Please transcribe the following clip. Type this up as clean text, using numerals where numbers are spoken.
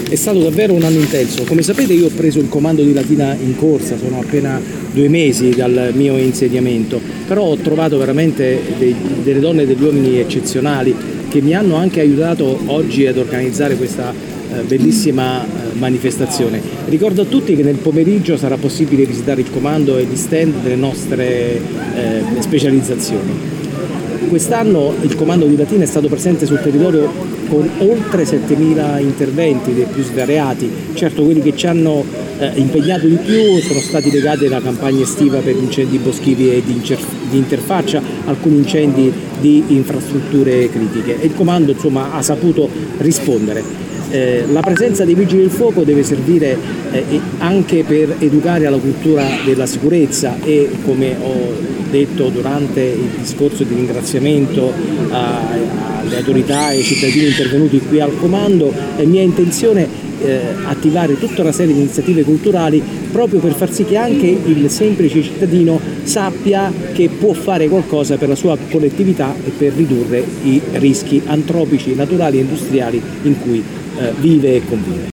È stato davvero un anno intenso. Come sapete io ho preso il comando di Latina in corsa, sono appena 2 mesi dal mio insediamento, però ho trovato veramente delle donne e degli uomini eccezionali che mi hanno anche aiutato oggi ad organizzare questa bellissima manifestazione. Ricordo a tutti che nel pomeriggio sarà possibile visitare il comando e gli stand delle nostre specializzazioni. Quest'anno il comando di Latina è stato presente sul territorio con oltre 7.000 interventi dei più svariati. Certo, quelli che ci hanno impegnato di più sono stati legati alla campagna estiva per incendi boschivi e di interfaccia, alcuni incendi di infrastrutture critiche, e il comando insomma ha saputo rispondere. La presenza dei vigili del fuoco deve servire anche per educare alla cultura della sicurezza e, come ho detto durante il discorso di ringraziamento alle autorità e ai cittadini intervenuti qui al comando, è mia intenzione attivare tutta una serie di iniziative culturali proprio per far sì che anche il semplice cittadino sappia che può fare qualcosa per la sua collettività e per ridurre i rischi antropici, naturali e industriali in cui vive e convive.